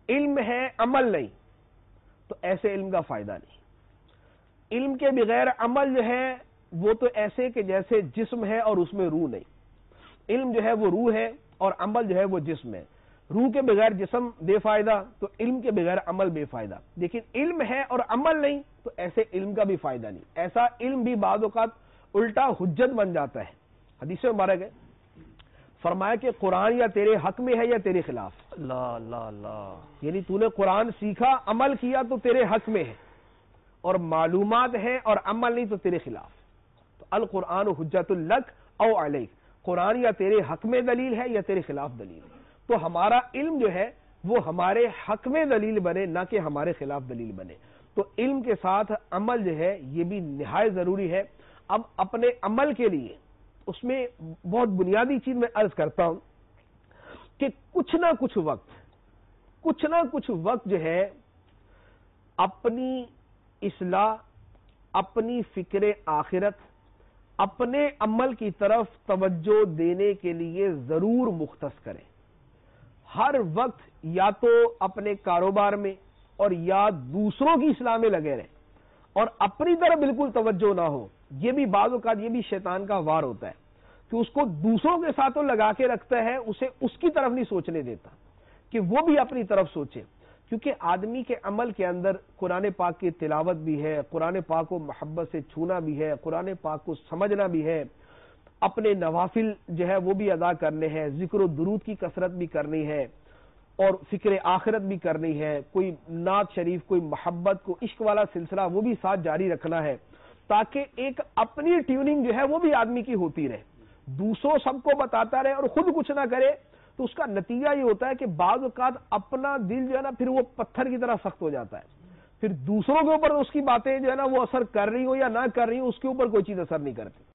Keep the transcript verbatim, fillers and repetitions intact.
علم ہے عمل نہیں تو ایسے علم کا فائدہ نہیں. علم کے بغیر عمل جو ہے وہ تو ایسے کہ جیسے جسم ہے اور اس میں روح نہیں. علم جو ہے وہ روح ہے اور عمل جو ہے وہ جسم ہے. روح کے بغیر جسم بے فائدہ تو علم کے بغیر عمل بے فائدہ. لیکن علم ہے اور عمل نہیں تو ایسے علم کا بھی فائدہ نہیں. ایسا علم بھی بعض اوقات الٹا حجت بن جاتا ہے. حدیث میں مبارک ہے فرمایا کہ قرآن یا تیرے حق میں ہے یا تیرے خلاف. اللہ اللہ اللہ یعنی تو نے قرآن سیکھا عمل کیا تو تیرے حق میں ہے اور معلومات ہیں اور عمل نہیں تو تیرے خلاف. تو القرآن حجت لک او علیک, قرآن یا تیرے حق میں دلیل ہے یا تیرے خلاف دلیل ہے. تو ہمارا علم جو ہے وہ ہمارے حق میں دلیل بنے نہ کہ ہمارے خلاف دلیل بنے. تو علم کے ساتھ عمل جو ہے یہ بھی نہایت ضروری ہے. اب اپنے عمل کے لیے اس میں بہت بنیادی چیز میں عرض کرتا ہوں کہ کچھ نہ کچھ وقت کچھ نہ کچھ وقت جو ہے اپنی اصلاح, اپنی فکر آخرت, اپنے عمل کی طرف توجہ دینے کے لیے ضرور مختص کریں. ہر وقت یا تو اپنے کاروبار میں اور یا دوسروں کی اصلاح میں لگے رہیں اور اپنی طرف بالکل توجہ نہ ہو. یہ بھی بعض اوقات یہ بھی شیطان کا وار ہوتا ہے کہ اس کو دوسروں کے ساتھ تو لگا کے رکھتا ہے, اسے اس کی طرف نہیں سوچنے دیتا کہ وہ بھی اپنی طرف سوچے. کیونکہ آدمی کے عمل کے اندر قرآن پاک کی تلاوت بھی ہے, قرآن پاک کو محبت سے چھونا بھی ہے, قرآن پاک کو سمجھنا بھی ہے, اپنے نوافل جو ہے وہ بھی ادا کرنے ہیں, ذکر و درود کی کثرت بھی کرنی ہے اور فکر آخرت بھی کرنی ہے, کوئی نعت شریف, کوئی محبت کو عشق والا سلسلہ وہ بھی ساتھ جاری رکھنا ہے تاکہ ایک اپنی ٹیوننگ جو ہے وہ بھی آدمی کی ہوتی رہے. دوسروں سب کو بتاتا رہے اور خود کچھ نہ کرے تو اس کا نتیجہ یہ ہوتا ہے کہ بعض اوقات اپنا دل جو ہے نا پھر وہ پتھر کی طرح سخت ہو جاتا ہے. پھر دوسروں کے اوپر اس کی باتیں جو ہے نا وہ اثر کر رہی ہو یا نہ کر رہی ہو اس کے اوپر کوئی چیز اثر نہیں کرتی.